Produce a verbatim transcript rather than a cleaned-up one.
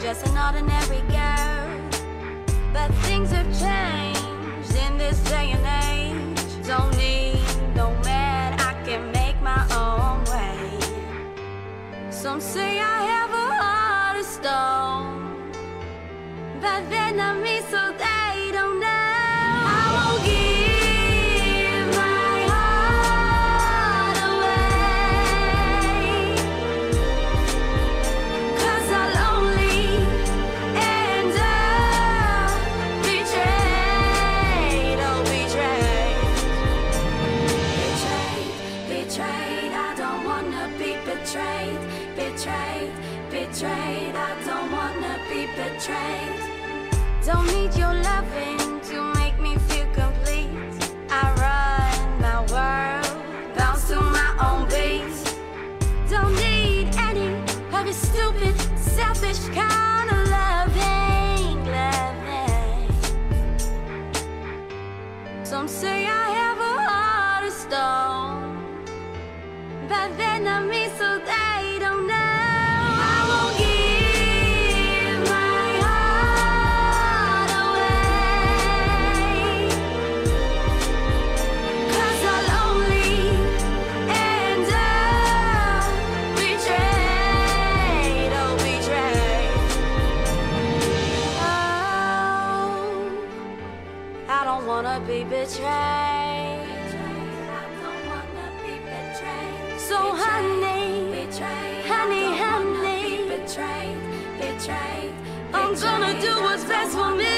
just an ordinary girl. But things have changed in this day and age. Don't need no man, I can make my own way. Some say I have a heart of stone, but they're not me, so they don't know. I won't give my heart away, 'cause I'll only end up betrayed, oh betrayed. Betrayed, betrayed, I don't wanna be betrayed. Betrayed, betrayed, I don't wanna be betrayed. Don't need your loving to make me feel complete. I run my world, bounce to my own beat. Don't need any of your stupid, selfish kind of loving, loving. Some say I have a heart of stone, but they're not me, so they don't know. I won't give my heart away, 'cause I'll only end up betrayed, oh betrayed. Oh, I don't wanna be betrayed. So honey, honey, honey, I'm gonna do what's best for me.